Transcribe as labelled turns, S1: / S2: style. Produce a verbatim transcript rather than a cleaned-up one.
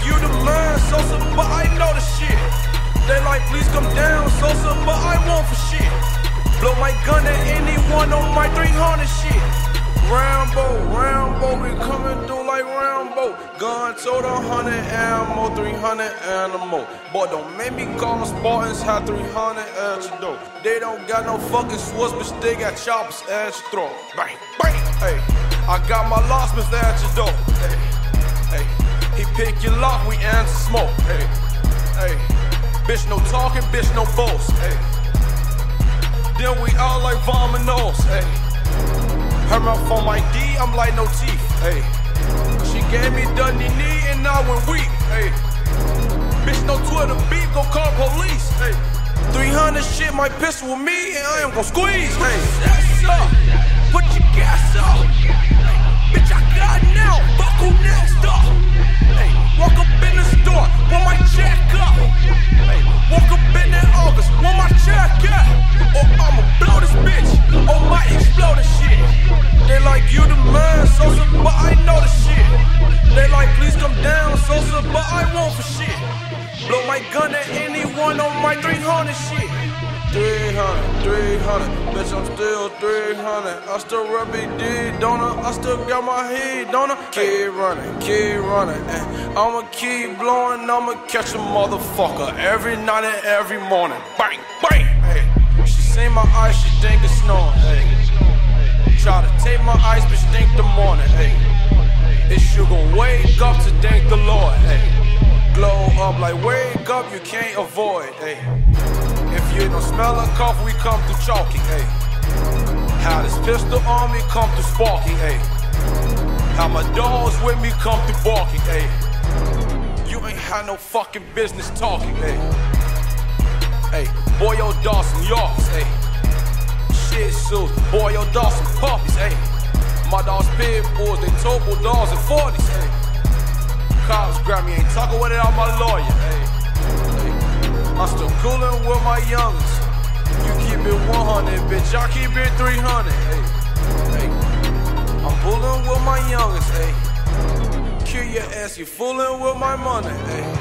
S1: you the man, Sosa, but I know the shit. They like, please come down, Sosa, but I won't for shit. Blow my gun at anyone on my three hundred shit. Rambo, Rambo, we coming through like Rambo. Gun total one hundred ammo, three hundred animal. Boy, don't make me call them Spartans, have three hundred at your door. They don't got no fucking swords, bitch, they got choppers at your throat. Bang, bang, hey. I got my locksmith at your door. Hey, hey. He pick your lock, we answer smoke. Hey, hey. Bitch, no talking, bitch, no boast. Hey. Then we all like vominos. Hey. Her mouth on my D, I'm like no teeth. Hey. She gave me the knee and I went weak. Hey. Bitch, no Twitter beat, go call police. Hey. three hundred shit, my pistol with me, and I am gon' squeeze. Hey. That's up. Put your gas up. Hey. Bitch, I got it now. Fuck who next up. Hey. Walk up in the store, want my check up. Hey. Walk up in that office, want my check up. Or I'ma blow this bitch, or might explode this shit. They like, you the man, Sosa, but I know the shit. They like, please come down, Sosa, but I won't for shit. Blow my gun at anyone on my three hundred shit. three hundred, three hundred, bitch, I'm still three hundred. I still rep B D, don't I? I still got my heat, don't I? Keep running, keep running, and I'ma keep blowing, I'ma catch a motherfucker every night and every morning. Bang, bang, hey. She seen my eyes, she think it's snowing, hey. Try to take my ice, bitch, think the morning, hey. It's you gon' wake up to thank the Lord, hey. Glow up like wake up, you can't avoid, hey. If you don't smell a cough, we come through chalky, hey. How this pistol on me come through sparky, hey. How my dogs with me come through barking, hey. You ain't had no fucking business talking, hey. Hey, boy, yo, Dawson Yorks, hey. Shih Tzus, boy, yo, Dawson puppies, hey. My dogs pit bulls, they total dogs in forties, hey. Cops grab me, ain't talking with it on my lawyer, hey. Hey. I'm still coolin' with my youngest. You keep it one hundred, bitch, I keep it three hundred, hey. Hey. I'm bullin' with my youngest, hey. Kill your ass, you foolin' with my money, hey.